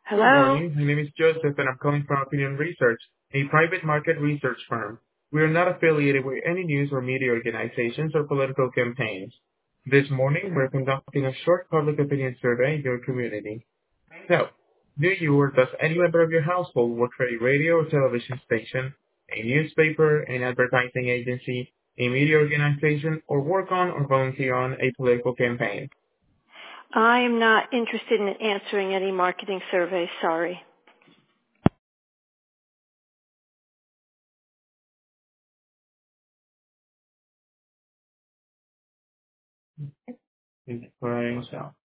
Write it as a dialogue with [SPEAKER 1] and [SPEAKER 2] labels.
[SPEAKER 1] Good
[SPEAKER 2] Hello?
[SPEAKER 1] morning. My name is Joseph, and I'm calling from Opinion Research, a private market research firm. We are not affiliated with any news or media organizations or political campaigns. This morning, we're conducting a short public opinion survey in your community. So, do you or does any member of your household work for a radio or television station, a newspaper, an advertising agency, a media organization, or work on or volunteer on a political campaign?
[SPEAKER 2] I am not interested in answering any marketing surveys, sorry.
[SPEAKER 1] Is it correct?